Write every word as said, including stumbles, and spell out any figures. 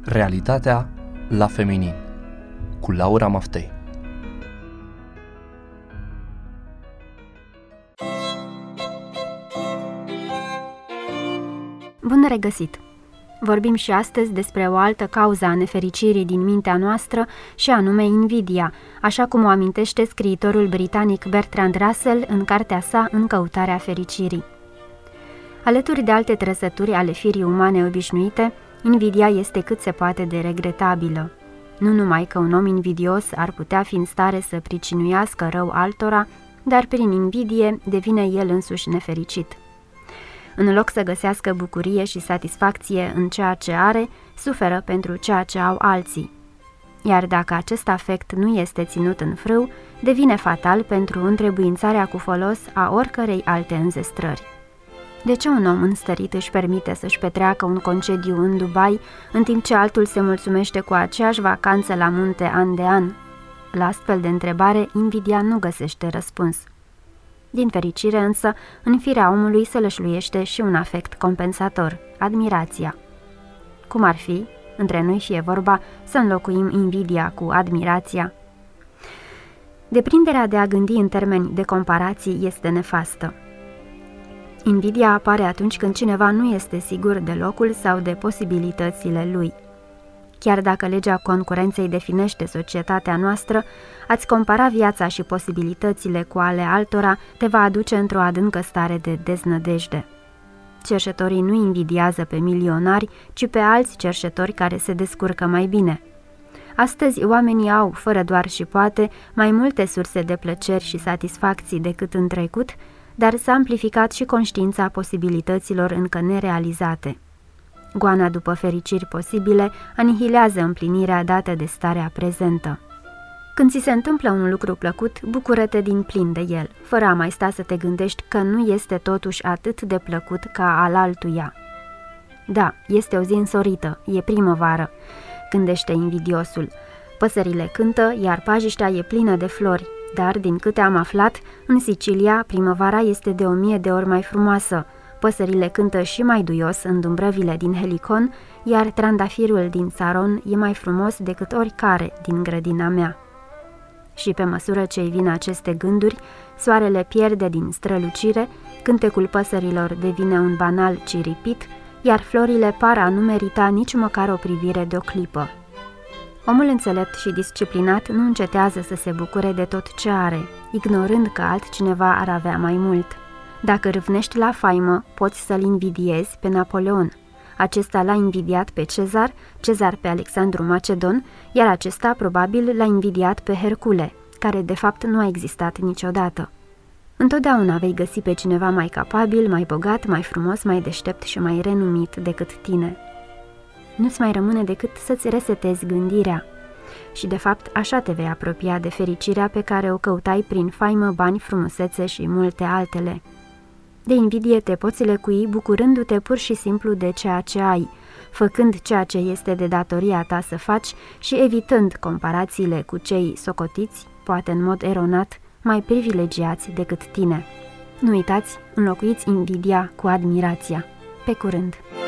Realitatea la feminin cu Laura Maftei. Bun regăsit! Vorbim și astăzi despre o altă cauză a nefericirii din mintea noastră și anume invidia, așa cum o amintește scriitorul britanic Bertrand Russell în cartea sa În căutarea fericirii. Alături de alte trăsături ale firii umane obișnuite, invidia este cât se poate de regretabilă. Nu numai că un om invidios ar putea fi în stare să pricinuiască rău altora, dar prin invidie devine el însuși nefericit. În loc să găsească bucurie și satisfacție în ceea ce are, suferă pentru ceea ce au alții. Iar dacă acest afect nu este ținut în frâu, devine fatal pentru întrebuințarea cu folos a oricărei alte înzestrări. De ce un om înstărit își permite să-și petreacă un concediu în Dubai, în timp ce altul se mulțumește cu aceeași vacanță la munte an de an? La astfel de întrebare, invidia nu găsește răspuns. Din fericire însă, în firea omului se lășluiește și un afect compensator, admirația. Cum ar fi, între noi fie vorba, să înlocuim invidia cu admirația? Deprinderea de a gândi în termeni de comparații este nefastă. Invidia apare atunci când cineva nu este sigur de locul sau de posibilitățile lui. Chiar dacă legea concurenței definește societatea noastră, a-ți compara viața și posibilitățile cu ale altora te va aduce într-o adâncă stare de deznădejde. Cerșetorii nu invidiază pe milionari, ci pe alți cerșetori care se descurcă mai bine. Astăzi oamenii au, fără doar și poate, mai multe surse de plăceri și satisfacții decât în trecut, dar s-a amplificat și conștiința posibilităților încă nerealizate. Goana după fericiri posibile anihilează împlinirea dată de starea prezentă. Când ți se întâmplă un lucru plăcut, bucură-te din plin de el, fără a mai sta să te gândești că nu este totuși atât de plăcut ca al altuia. Da, este o zi însorită, e primăvară, gândește invidiosul. Păsările cântă, iar pajiștea e plină de flori, dar, din câte am aflat, în Sicilia primăvara este de o mie de ori mai frumoasă. Păsările cântă și mai duios în dumbrăvile din Helicon, iar trandafirul din Saron e mai frumos decât oricare din grădina mea. Și pe măsură ce îi vin aceste gânduri, soarele pierde din strălucire, cântecul păsărilor devine un banal ciripit, iar florile par a nu merita nici măcar o privire de o clipă. Omul înțelept și disciplinat nu încetează să se bucure de tot ce are, ignorând că altcineva ar avea mai mult. Dacă râvnești la faimă, poți să-l invidiezi pe Napoleon. Acesta l-a invidiat pe Cezar, Cezar pe Alexandru Macedon, iar acesta probabil l-a invidiat pe Hercule, care de fapt nu a existat niciodată. Întotdeauna vei găsi pe cineva mai capabil, mai bogat, mai frumos, mai deștept și mai renumit decât tine. Nu-ți mai rămâne decât să-ți resetezi gândirea. Și de fapt așa te vei apropia de fericirea pe care o căutai prin faimă, bani, frumusețe și multe altele. De invidie te poți lecui bucurându-te pur și simplu de ceea ce ai, făcând ceea ce este de datoria ta să faci și evitând comparațiile cu cei socotiți, poate în mod eronat, mai privilegiați decât tine. Nu uitați, înlocuiți invidia cu admirația. Pe curând!